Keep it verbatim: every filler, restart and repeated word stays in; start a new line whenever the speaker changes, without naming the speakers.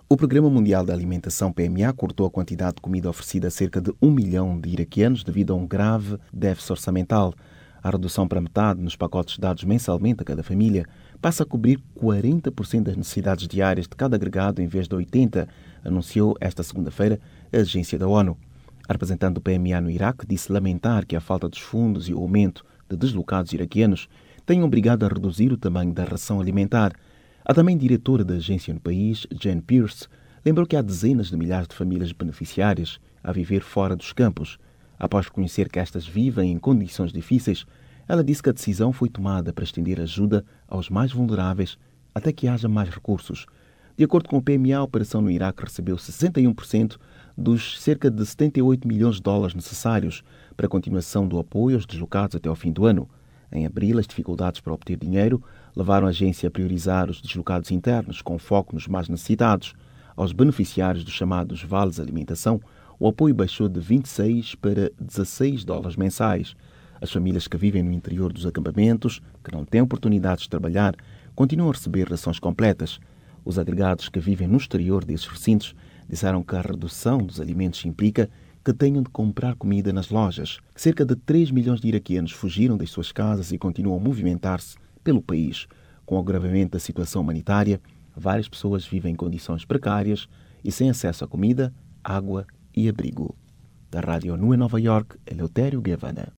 O Programa Mundial da Alimentação, P M A, cortou a quantidade de comida oferecida a cerca de um milhão de iraquianos devido a um grave déficit orçamental. A redução para metade nos pacotes dados mensalmente a cada família passa a cobrir quarenta por cento das necessidades diárias de cada agregado em vez de oitenta por cento, anunciou esta segunda-feira a agência da ONU. A representante do P M A no Iraque disse lamentar que a falta dos fundos e o aumento de deslocados iraquianos tenham obrigado a reduzir o tamanho da ração alimentar. A também diretora da agência no país, Jen Pierce, lembrou que há dezenas de milhares de famílias beneficiárias a viver fora dos campos. Após reconhecer que estas vivem em condições difíceis, ela disse que a decisão foi tomada para estender ajuda aos mais vulneráveis até que haja mais recursos. De acordo com o P M A, a operação no Iraque recebeu sessenta e um por cento dos cerca de setenta e oito milhões de dólares necessários para a continuação do apoio aos deslocados até ao fim do ano. Em abril, as dificuldades para obter dinheiro levaram a agência a priorizar os deslocados internos, com foco nos mais necessitados. Aos beneficiários dos chamados vales alimentação, o apoio baixou de vinte e seis para dezasseis dólares mensais. As famílias que vivem no interior dos acampamentos, que não têm oportunidades de trabalhar, continuam a receber rações completas. Os agregados que vivem no exterior desses recintos disseram que a redução dos alimentos implica que tenham de comprar comida nas lojas. Cerca de três milhões de iraquianos fugiram das suas casas e continuam a movimentar-se pelo país. Com o agravamento da situação humanitária, várias pessoas vivem em condições precárias e sem acesso a comida, água e abrigo. Da Rádio ONU em Nova York, Eleutério Guevara.